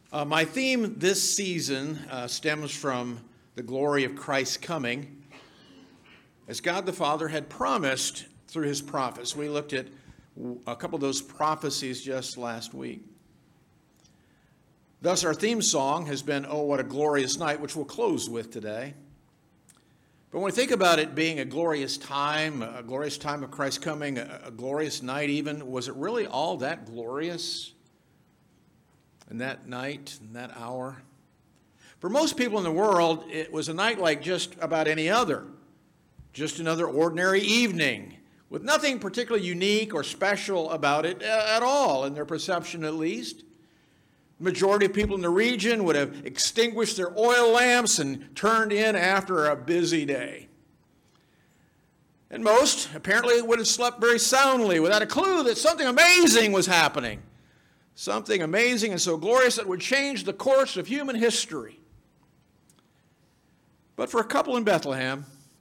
My theme this season stems from the glory of Christ's coming, as God the Father had promised through his prophets. We looked at a couple of those prophecies just last week. Thus, our theme song has been, "Oh, What a Glorious Night," which we'll close with today. But when we think about it being a glorious time of Christ's coming, a glorious night even, was it really all that glorious in that night, in that hour? For most people in the world, it was a night like just about any other. Just another ordinary evening, with nothing particularly unique or special about it at all, in their perception at least. The majority of people in the region would have extinguished their oil lamps and turned in after a busy day. And most, apparently, would have slept very soundly without a clue that something amazing was happening. Something amazing and so glorious that would change the course of human history. But for a couple in Bethlehem,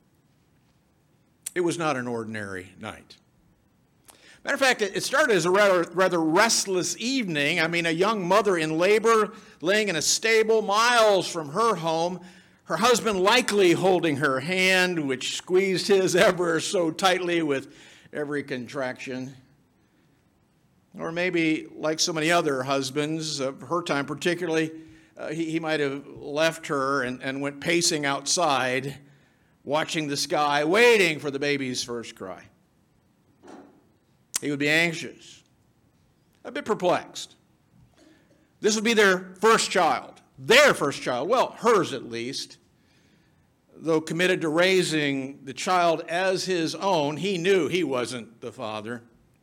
it was not an ordinary night. Matter of fact, it started as a rather restless evening. A young mother in labor, laying in a stable miles from her home, her husband likely holding her hand, which squeezed his ever so tightly with every contraction. Or maybe, like so many other husbands of her time particularly, he might have left her and went pacing outside, watching the sky, waiting for the baby's first cry. He would be anxious, a bit perplexed. This would be their first child, well, hers at least. Though committed to raising the child as his own, he knew he wasn't the father.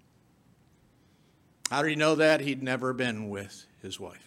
How did he know that? He'd never been with his wife.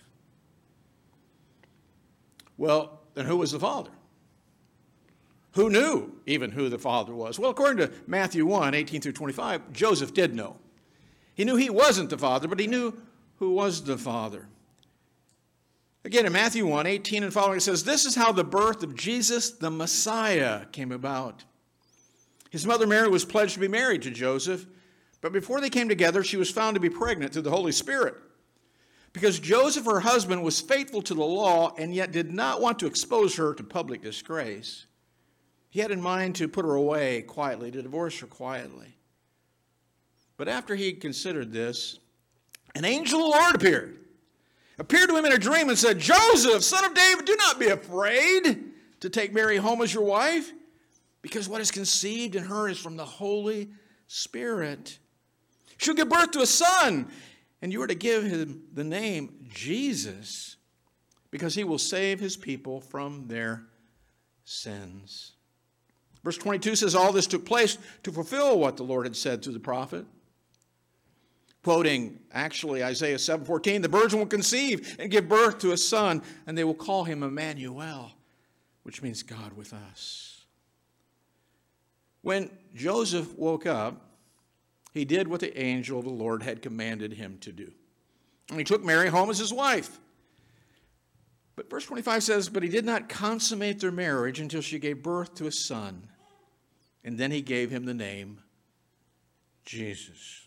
Well, then who was the father? Who knew even who the father was? Well, according to Matthew 1, 18 through 25, Joseph did know. He knew he wasn't the father, but he knew who was the father. Again, in Matthew 1, 18 and following, it says, "This is how the birth of Jesus, the Messiah, came about. His mother Mary was pledged to be married to Joseph, but before they came together, she was found to be pregnant through the Holy Spirit. Because Joseph, her husband, was faithful to the law and yet did not want to expose her to public disgrace, he had in mind to put her away quietly, to divorce her quietly. But after he considered this, an angel of the Lord appeared to him in a dream and said, 'Joseph, son of David, do not be afraid to take Mary home as your wife, because what is conceived in her is from the Holy Spirit. She'll give birth to a son, and you are to give him the name Jesus, because he will save his people from their sins.'" Verse 22 says all this took place to fulfill what the Lord had said through the prophet. Quoting actually Isaiah 7:14, "The virgin will conceive and give birth to a son, and they will call him Emmanuel," which means God with us. When Joseph woke up, he did what the angel of the Lord had commanded him to do. And he took Mary home as his wife. But verse 25 says, "But he did not consummate their marriage until she gave birth to a son. And then he gave him the name Jesus."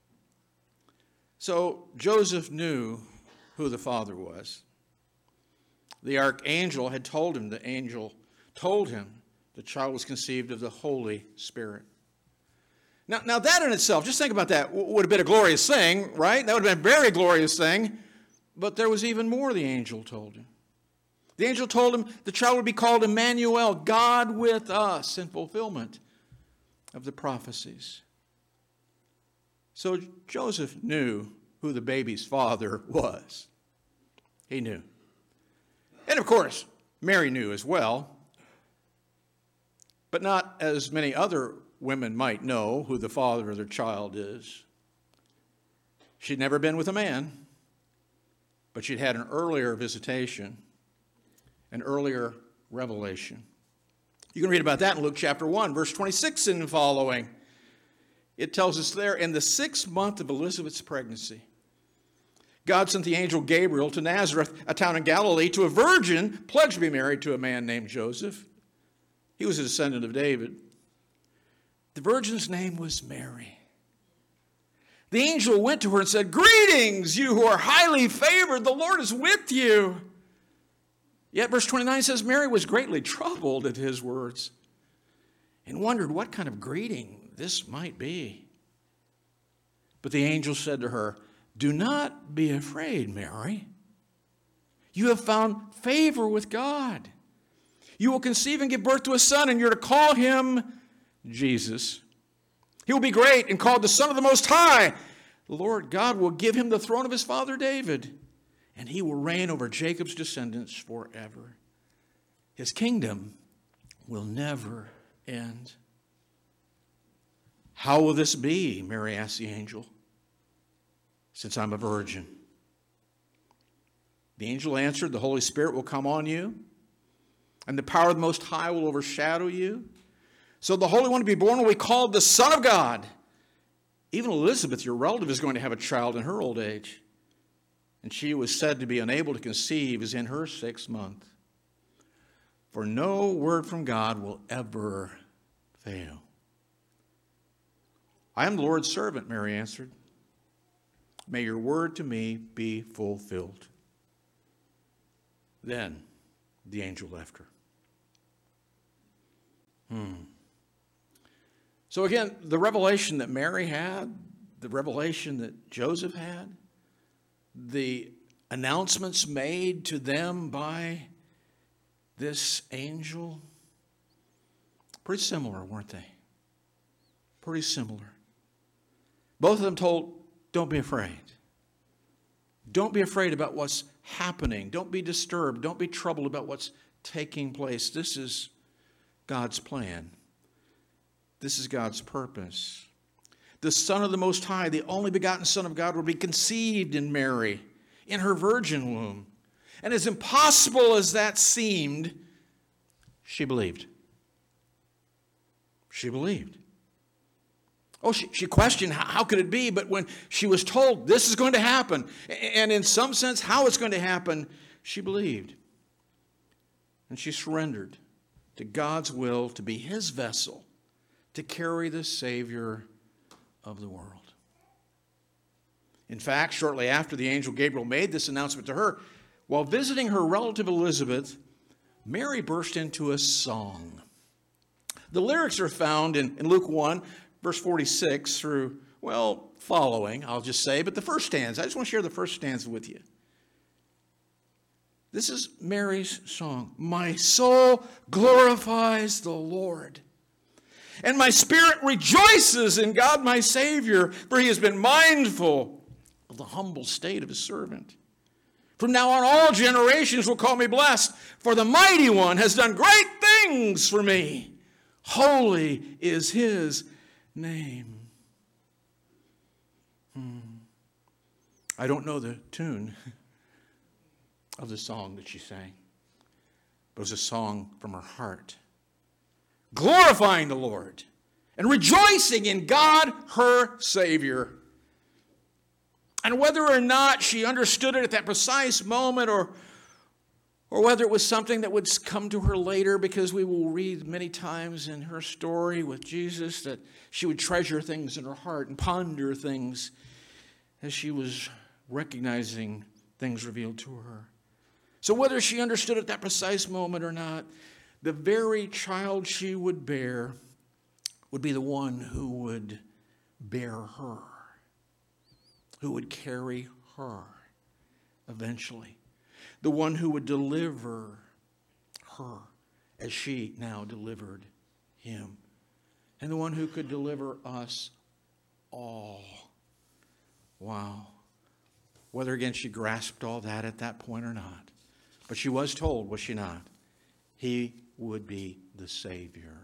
So Joseph knew who the father was. The archangel had told him, the child was conceived of the Holy Spirit. Now that in itself, just think about that, would have been a glorious thing, right? That would have been a very glorious thing. But there was even more the angel told him. The angel told him the child would be called Emmanuel, God with us, in fulfillment of the prophecies. So Joseph knew who the baby's father was. He knew. And of course, Mary knew as well. But not as many other women might know who the father of their child is. She'd never been with a man, but she'd had an earlier visitation, an earlier revelation. You can read about that in Luke chapter 1, verse 26 and following. It tells us there, in the 6th month of Elizabeth's pregnancy, God sent the angel Gabriel to Nazareth, a town in Galilee, to a virgin pledged to be married to a man named Joseph. He was a descendant of David. The virgin's name was Mary. The angel went to her and said, "Greetings, you who are highly favored. The Lord is with you." Yet verse 29 says, Mary was greatly troubled at his words and wondered what kind of greeting this might be. But the angel said to her, "Do not be afraid, Mary. You have found favor with God. You will conceive and give birth to a son, and you're to call him Jesus. He will be great and called the Son of the Most High. The Lord God will give him the throne of his father David, and he will reign over Jacob's descendants forever. His kingdom will never end." "How will this be?" Mary asked the angel, "since I'm a virgin?" The angel answered, "The Holy Spirit will come on you, and the power of the Most High will overshadow you. So the Holy One to be born will be called the Son of God. Even Elizabeth, your relative, is going to have a child in her old age, and she was said to be unable to conceive, is in her 6th month. For no word from God will ever fail." "I am the Lord's servant," Mary answered. "May your word to me be fulfilled." Then the angel left her. So again, the revelation that Mary had, the revelation that Joseph had, the announcements made to them by this angel, pretty similar, weren't they? Pretty similar. Both of them told, don't be afraid. Don't be afraid about what's happening. Don't be disturbed. Don't be troubled about what's taking place. This is God's plan. This is God's purpose. The Son of the Most High, the only begotten Son of God, would be conceived in Mary, in her virgin womb. And as impossible as that seemed, she believed. She believed. Oh, she questioned, how could it be? But when she was told this is going to happen, and in some sense how it's going to happen, she believed. And she surrendered to God's will to be his vessel to carry the Savior of the world. In fact, shortly after the angel Gabriel made this announcement to her, while visiting her relative Elizabeth, Mary burst into a song. The lyrics are found in Luke 1, verse 46 through, following, I'll just say, but the first stanza, I just want to share the first stanza with you. This is Mary's song. "My soul glorifies the Lord, and my spirit rejoices in God my Savior, for he has been mindful of the humble state of his servant. From now on all generations will call me blessed, for the Mighty One has done great things for me. Holy is his name." I don't know the tune of the song that she sang, but it was a song from her heart, glorifying the Lord and rejoicing in God, her Savior. And whether or not she understood it at that precise moment, or whether it was something that would come to her later, because we will read many times in her story with Jesus that she would treasure things in her heart and ponder things as she was recognizing things revealed to her. So whether she understood at that precise moment or not, the very child she would bear would be the one who would bear her, who would carry her eventually, the one who would deliver her as she now delivered him, and the one who could deliver us all. Wow. Whether again she grasped all that at that point or not, but she was told, was she not? He would be the Savior.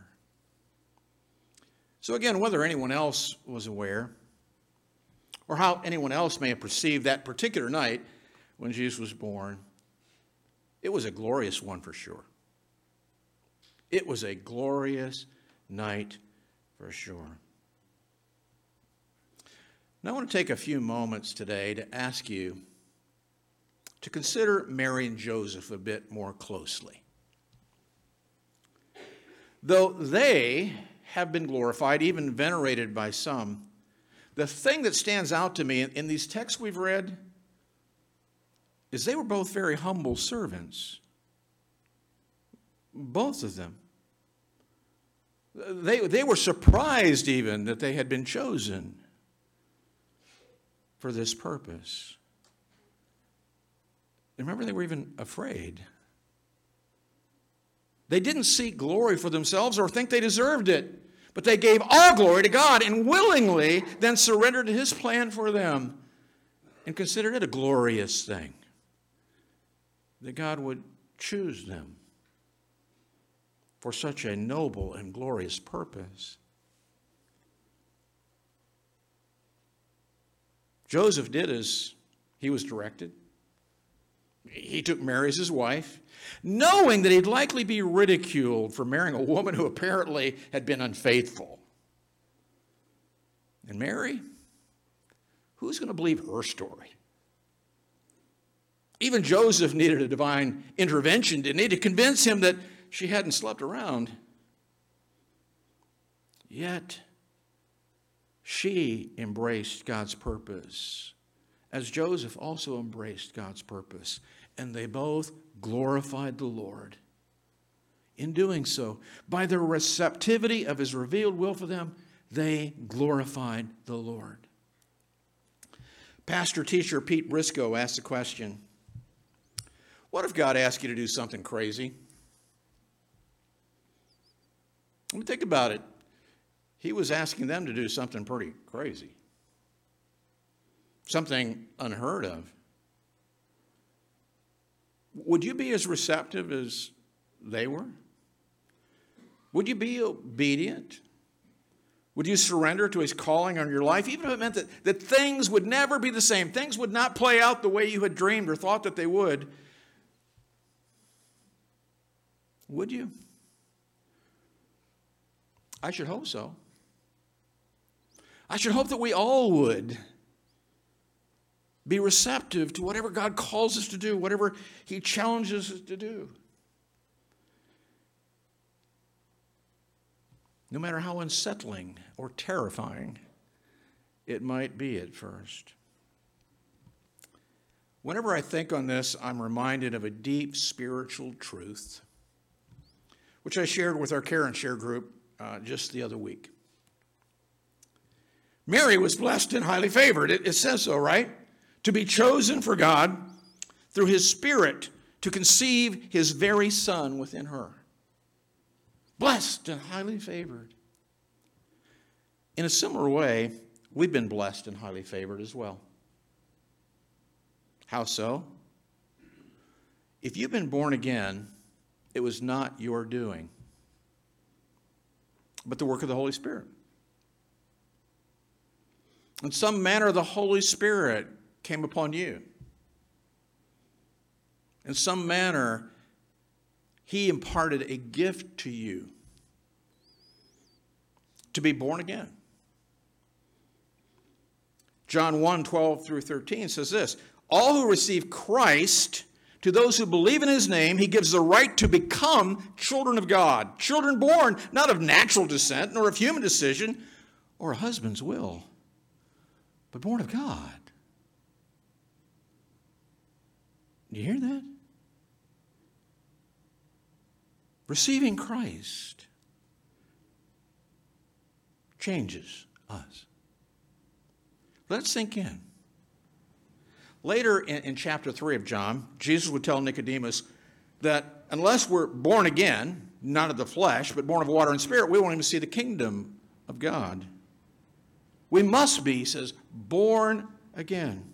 So again, whether anyone else was aware, or how anyone else may have perceived that particular night when Jesus was born, it was a glorious one for sure. It was a glorious night for sure. Now I want to take a few moments today to ask you to consider Mary and Joseph a bit more closely. Though they have been glorified, even venerated by some, the thing that stands out to me in these texts we've read is they were both very humble servants. Both of them. They were surprised even that they had been chosen for this purpose. Remember, they were even afraid. They didn't seek glory for themselves or think they deserved it, but they gave all glory to God and willingly then surrendered to His plan for them and considered it a glorious thing that God would choose them for such a noble and glorious purpose. Joseph did as he was directed. He took Mary as his wife, knowing that he'd likely be ridiculed for marrying a woman who apparently had been unfaithful. And Mary, who's going to believe her story? Even Joseph needed a divine intervention, didn't he, to convince him that she hadn't slept around. Yet, she embraced God's purpose, as Joseph also embraced God's purpose. And they both glorified the Lord. In doing so, by their receptivity of His revealed will for them, they glorified the Lord. Pastor-teacher Pete Briscoe asked the question, what if God asked you to do something crazy? I mean, think about it. He was asking them to do something pretty crazy. Something unheard of. Would you be as receptive as they were? Would you be obedient? Would you surrender to His calling on your life, even if it meant that things would never be the same, things would not play out the way you had dreamed or thought that they would? Would you? I should hope so. I should hope that we all would be receptive to whatever God calls us to do, whatever He challenges us to do. No matter how unsettling or terrifying it might be at first. Whenever I think on this, I'm reminded of a deep spiritual truth, which I shared with our Care and Share group just the other week. Mary was blessed and highly favored. It says so, right? To be chosen for God through His Spirit to conceive His very Son within her. Blessed and highly favored. In a similar way, we've been blessed and highly favored as well. How so? If you've been born again, it was not your doing, but the work of the Holy Spirit. In some manner, the Holy Spirit came upon you. In some manner, He imparted a gift to you to be born again. John 1:12 through 13 says this, all who receive Christ, to those who believe in His name, He gives the right to become children of God. Children born not of natural descent, nor of human decision, or a husband's will, but born of God. Do you hear that? Receiving Christ changes us. Let it sink in. Later in chapter 3 of John, Jesus would tell Nicodemus that unless we're born again, not of the flesh, but born of water and spirit, we won't even see the kingdom of God. We must be, he says, born again.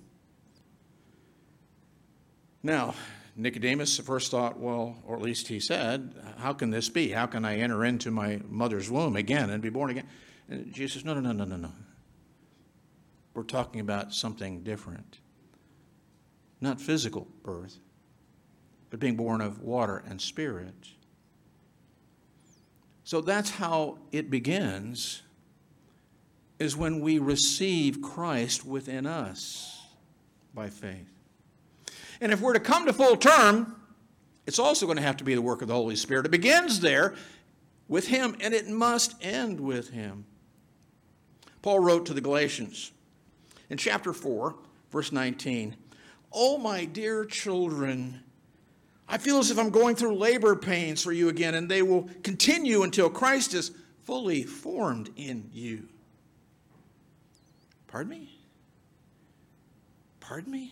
Now, Nicodemus at first thought, well, or at least he said, how can this be? How can I enter into my mother's womb again and be born again? And Jesus says, no. We're talking about something different. Not physical birth, but being born of water and spirit. So that's how it begins, is when we receive Christ within us by faith. And if we're to come to full term, it's also going to have to be the work of the Holy Spirit. It begins there with Him, and it must end with Him. Paul wrote to the Galatians in chapter 4, verse 19, "Oh, my dear children, I feel as if I'm going through labor pains for you again, and they will continue until Christ is fully formed in you." Pardon me? Pardon me?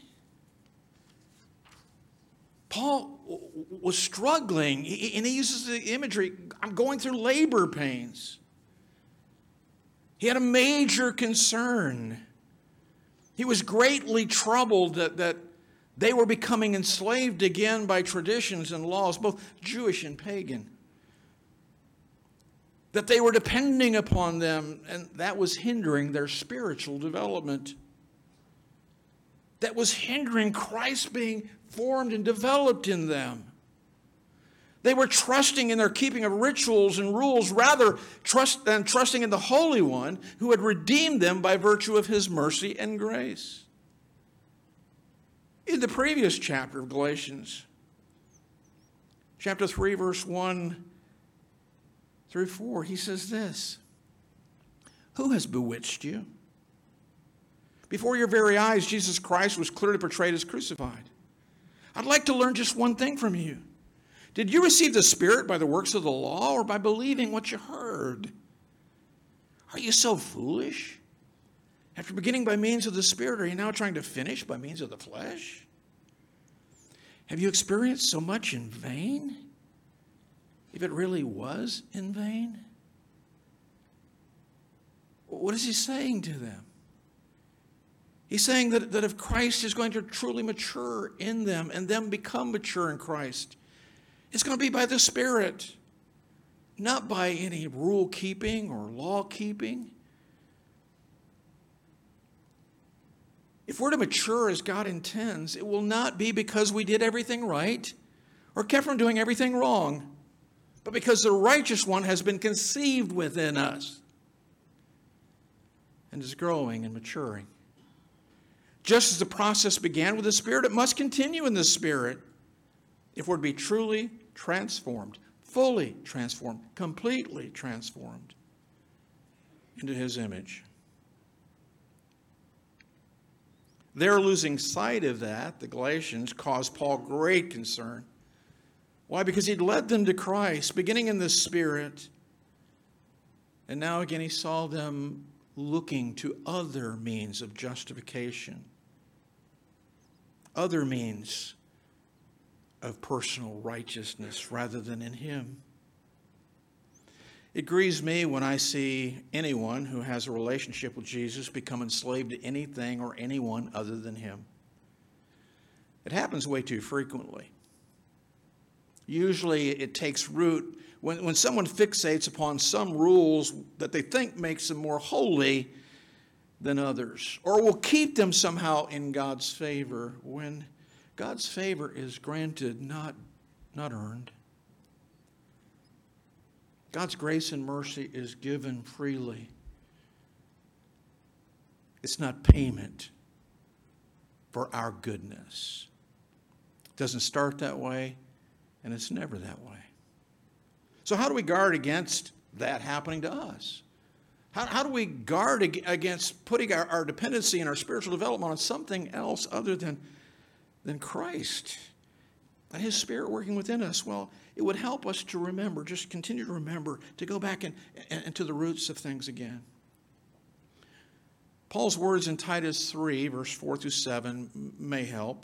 Paul was struggling, and he uses the imagery, I'm going through labor pains. He had a major concern. He was greatly troubled that they were becoming enslaved again by traditions and laws, both Jewish and pagan. That they were depending upon them, and that was hindering their spiritual development. That was hindering Christ being formed and developed in them. They were trusting in their keeping of rituals and rules rather than trusting in the Holy One who had redeemed them by virtue of his mercy and grace. In the previous chapter of Galatians, chapter 3, verse 1 through 4, he says this, "Who has bewitched you? Before your very eyes, Jesus Christ was clearly portrayed as crucified. I'd like to learn just one thing from you. Did you receive the Spirit by the works of the law or by believing what you heard? Are you so foolish? After beginning by means of the Spirit, are you now trying to finish by means of the flesh? Have you experienced so much in vain? If it really was in vain?" What is he saying to them? He's saying that if Christ is going to truly mature in them and them become mature in Christ, it's going to be by the Spirit, not by any rule keeping or law keeping. If we're to mature as God intends, it will not be because we did everything right or kept from doing everything wrong, but because the righteous one has been conceived within us and is growing and maturing. Just as the process began with the Spirit, it must continue in the Spirit if we're to be truly transformed, fully transformed, completely transformed into his image. Their losing sight of that, the Galatians, caused Paul great concern. Why? Because he'd led them to Christ, beginning in the Spirit, and now again he saw them looking to other means of justification, other means of personal righteousness rather than in him. It grieves me when I see anyone who has a relationship with Jesus become enslaved to anything or anyone other than him. It happens way too frequently. Usually it takes root when someone fixates upon some rules that they think makes them more holy than others, or will keep them somehow in God's favor, when God's favor is granted, not earned. God's grace and mercy is given freely. It's not payment for our goodness. It doesn't start that way, and it's never that way. So how do we guard against that happening to us? How do we guard against putting our dependency and our spiritual development on something else other than Christ and his Spirit working within us? Well, it would help us to remember, just continue to remember, to go back and to the roots of things again. Paul's words in Titus 3, verse 4 through 7 may help.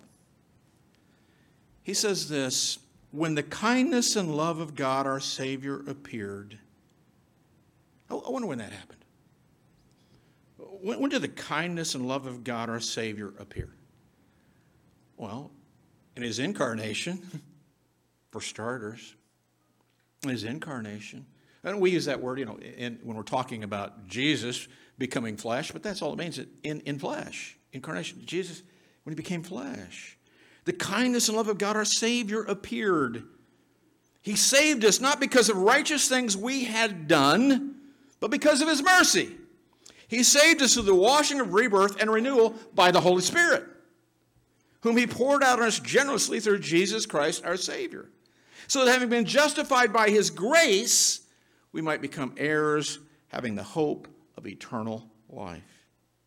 He says this, "When the kindness and love of God our Savior appeared." I wonder when that happened. When did the kindness and love of God our Savior appear? Well, in his incarnation, for starters. In his incarnation. And we use that word, when we're talking about Jesus becoming flesh, but that's all it means, in flesh. Incarnation. Jesus, when he became flesh. The kindness and love of God our Savior appeared. He saved us not because of righteous things we had done, but because of his mercy. He saved us through the washing of rebirth and renewal by the Holy Spirit, whom he poured out on us generously through Jesus Christ our Savior, so that having been justified by his grace, we might become heirs, having the hope of eternal life.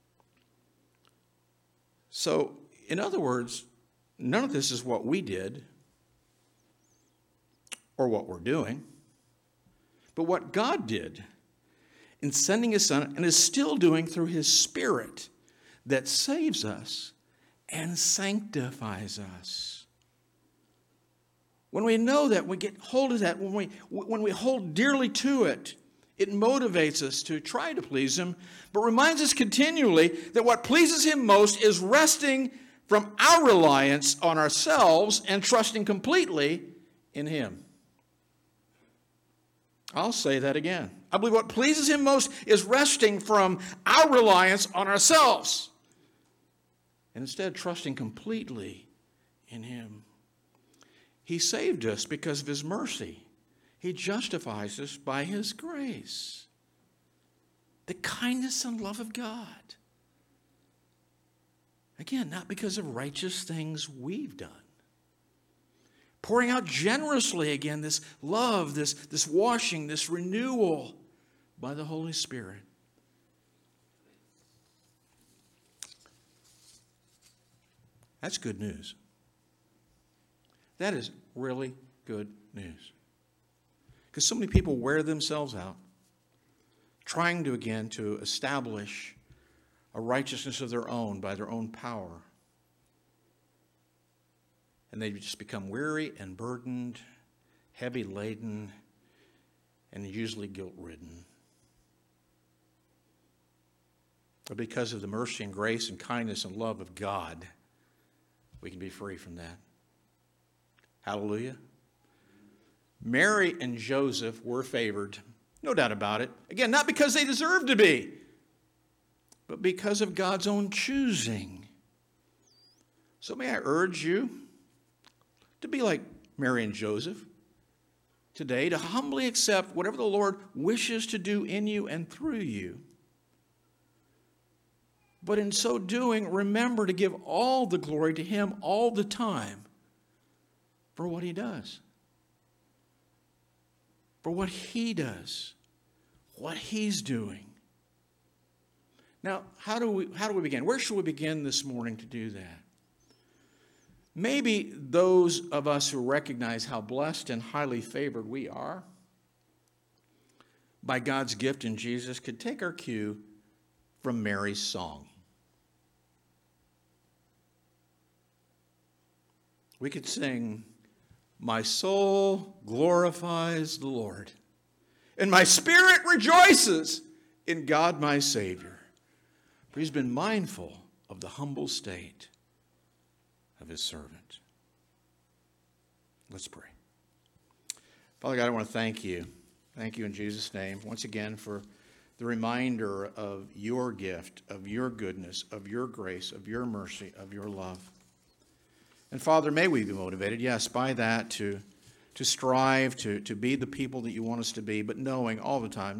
So, in other words, none of this is what we did or what we're doing, but what God did in sending His Son and is still doing through His Spirit that saves us and sanctifies us. When we know that, we get hold of that, when we hold dearly to it, it motivates us to try to please Him, but reminds us continually that what pleases Him most is resting from our reliance on ourselves and trusting completely in Him. I'll say that again. I believe what pleases Him most is resting from our reliance on ourselves and instead trusting completely in Him. He saved us because of His mercy. He justifies us by His grace. The kindness and love of God. Again, not because of righteous things we've done. Pouring out generously again this love, this washing, this renewal by the Holy Spirit. That's good news. That is really good news. Because so many people wear themselves out trying to establish a righteousness of their own by their own power. And they just become weary and burdened, heavy laden, and usually guilt-ridden. But because of the mercy and grace and kindness and love of God, we can be free from that. Hallelujah. Mary and Joseph were favored, no doubt about it. Again, not because they deserved to be, but because of God's own choosing. So may I urge you to be like Mary and Joseph today, to humbly accept whatever the Lord wishes to do in you and through you. But in so doing, remember to give all the glory to Him all the time for what He does. For what He does. What He's doing. Now, how do we begin? Where should we begin this morning to do that? Maybe those of us who recognize how blessed and highly favored we are by God's gift in Jesus could take our cue from Mary's song. We could sing, "My soul glorifies the Lord, and my spirit rejoices in God my Savior, for He's been mindful of the humble state of His servant." Let's pray. Father God, I want to thank you. Thank you in Jesus' name once again for the reminder of your gift, of your goodness, of your grace, of your mercy, of your love. And Father, may we be motivated, yes, by that to strive to be the people that you want us to be, but knowing all the time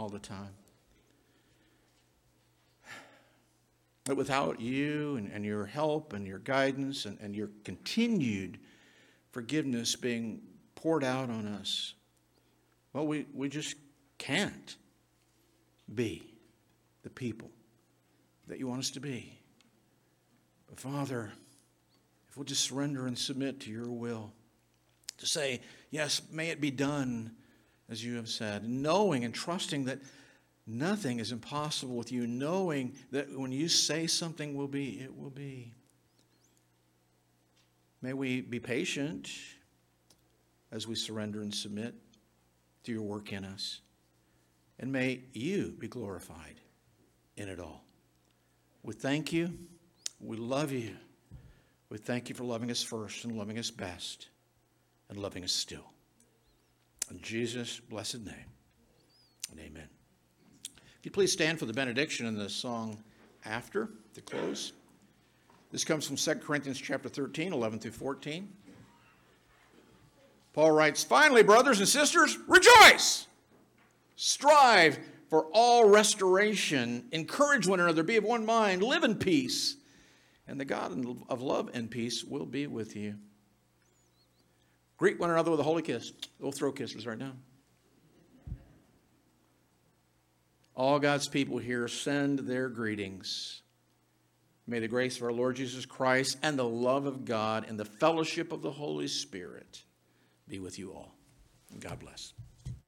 that without you and your help and your guidance and your continued forgiveness being poured out on us, well, we just can't be the people that you want us to be. But Father, if we'll just surrender and submit to your will, to say, yes, may it be done as you have said, knowing and trusting that nothing is impossible with you, knowing that when you say something will be, it will be. May we be patient as we surrender and submit to your work in us. And may you be glorified in it all. We thank you. We love you. We thank you for loving us first and loving us best and loving us still. In Jesus' blessed name, and amen. If you please stand for the benediction and the song after, to close. This comes from 2 Corinthians chapter 13, 11 through 14. Paul writes, "Finally, brothers and sisters, rejoice! Strive for all restoration. Encourage one another. Be of one mind. Live in peace. And the God of love and peace will be with you." Greet one another with a holy kiss. We'll throw kisses right now. All God's people here send their greetings. May the grace of our Lord Jesus Christ and the love of God and the fellowship of the Holy Spirit be with you all. And God bless.